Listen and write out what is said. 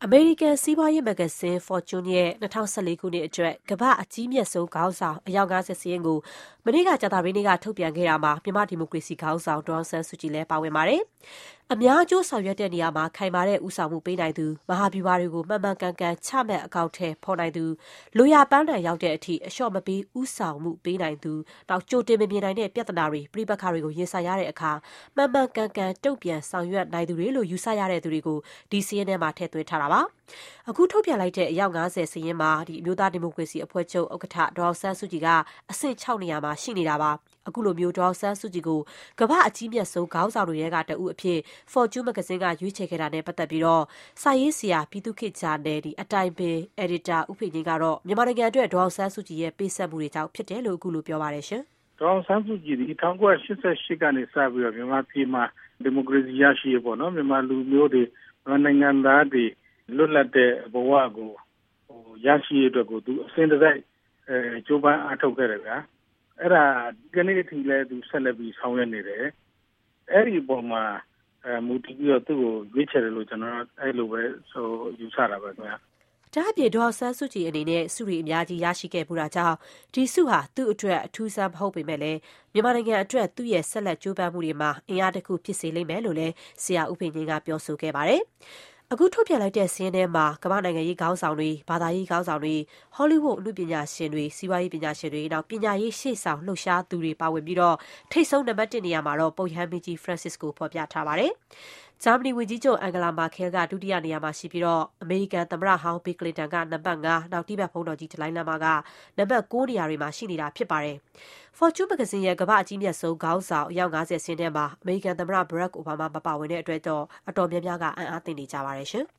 အမေရိကန်စီးပွားရေးမဂ္ဂဇင်း Fortune ရဲ့2014 ခုနှစ်အတွက်ကမ္ဘာ့အကြီးမြတ်ဆုံးခေါင်းဆောင်အယောက်50စာရင်းကိုမနေ့ကကြာသပတေးနေ့ကထုတ်ပြန်ခဲ့တာမှာမြန်မာ့ဒီမိုကရေစီခေါင်းဆောင်ဒေါ်အောင်ဆန်းစုကြည်လည်းပါဝင်ပါတယ်။အများအကျိုးဆောင်ရွက်တဲ့နေရာမှာခိုင်မာတဲ့ဦးဆောင်မှုပေးနိုင်သူ၊မဟာဗျူဟာတွေကိုမှန်မှန်ကန်ကန်ချမှတ်အကောင်အထည်ဖော်နိုင်သူ၊လိုရာပန်းတိုင်ရောက်တဲ့အထိအလျှော့မပေးဦးဆောင်မှုပေးနိုင်သူ၊ကြိုတင်မမြင်နိုင်တဲ့ပြဿနာတွေ၊ပဋိပက္ခတွေကိုရင်ဆိုင်ရတဲ့အခါမှန်မှန်ကန်ကန်တုံ့ပြန်ဆောင်ရွက်နိုင်သူတွေလို့ယူဆရတဲ့သူတွေကိုဒီစာရင်းထဲမှာထည့်သွင်းထားတာပါ။အခုထုတ်ပြန်လိုက်တဲ့အယောက်50စာရင်းမှာအမျိုးသားဒီမိုကရေစီအဖွဲ့ချုပ်ဥက္ကဋ္ဌဒေါ်အောင်ဆန်းစုကြည်ကအဆင့်6နေရာမှာရှိနေတာပါ။အခုလိုမျိုးဒေါ်အောင်ဆန်းစုကြည်ကိုကမ္ဘာ့အကြီးမြတ်ဆုံးခေါင်းဆောင်တွေထဲကတဦးအဖြစ် Fortune မဂ္ဂဇင်းကရွေးချယ်ခဲ့တာနဲ့ပတ်သက်ပြီးစာရေးဆရာပြည်သူ့ခေတ်ဂျာနယ်အတိုင်ပင်အယ်ဒီတာဦးဖေငင်းကတော့မြန်မာနိုင်ငံအတွက်ဒေါ်အောင်ဆန်းစုကြည်ရဲ့ပေးဆပ်မှုတွေကြောင့်ဖြစ်တယ်လို့အခုလိုပြောပါတယ်ရှင်။ဒေါ်အောင်ဆန်းစုကြည်ဒီ1988ကနေစပြီးတော့မြန်မာပြည်မှာဒီမိုကရေစီရရှိရပေါ့နော်မြန်မာလူမျိုးတွေမြန်မာနိုင်ငံသားတွေလွတ်လပ်တဲ့ဘဝကိုရရှိရတဲ့ကိုသူအစဉ်တစိုက်ကြိုးပမ်းအားထုတ်ခဲ့တယ်ဗျာအဲ့ဒါဒီနေ့အထိလည်းသူဆက်လက်ပြီးဆောင်ရွက်နေတယ်အဲ့ဒီပုံမှာမူတည်ပြီးတော့သူ့ကိုရွေးချယ်တယ်လို့ကျွန်တော်အဲ့လိုပဲဆိုယူဆတာပဲခင်ဗျာဒါ့အပြင်ဒေါ်အောင်ဆန်းစုကြည်အနေနဲ့ဆုတွေအများကြီးရရှိခဲ့ပူတာကြောင့်ဒီဆုဟာသူ့အတွက်အထူးဆန်းမဟုတ်ပေမဲ့လည်းမြန်မာနိုင်ငံအတွက်သူ့ရဲ့ဆက်လက်ကြိုးပမ်းမှုတွေမှာအင်အားတစ်ခုဖြစ်စေလိမ့်မယ်လို့လည်းဆရာဦးဖေငင်းကပြောဆိုခဲ့ပါတယ်။အခုထုတ်ပြန်လိုက်တဲ့စာရင်းထဲမှာကမ္ဘာနိုင်ငံရေးခေါင်းဆောင်တွေ၊ဘာသာရေးခေါင်းဆောင်တွေ၊ဟောလိဝုဒ်အမှုပညာရှင်တွေ၊စီးပွားရေးပညာရှင်တွေ၊ပညာရေးရှေ့ဆောင်လှုပ်ရှားသူတွေပါဝင်ပြီးထိပ်ဆုံးနံပါတ်1နေရာမှာတော့ပုပ်ရဟန်းမင်းကြီး Francis ကိုဖော်ပြထားပါတယ်။ဂျာမနီဝန်ကြီးချုပ်အန်ဂလာမာခဲလ်ကဒုတိယနေရာမှာရှိပြီးအမေရိကန်သမ္မတဟောင်းဘီကလင်တန်ကနံပါတ်5နောက်တိဘက်ဘုန်းတော်ကြီးဒလိုင်းလမ်းမာကနံပါတ်9နေရာတွေမှာရှိနေတာဖြစ်ပါတယ်။ Fortune မဂ္ဂဇင်းရဲ့ကမ္ဘာ့အကြီးမြတ်ဆုံးခေါင်းဆောင်အယောက်50စာရင်းထဲမှာအမေရိကန်သမ္မတဘရက်အိုဘားမားမပါဝင်တဲ့အတွက်အတော်များများကအံ့အားသင့်နေကြပါတယ်ရှင်။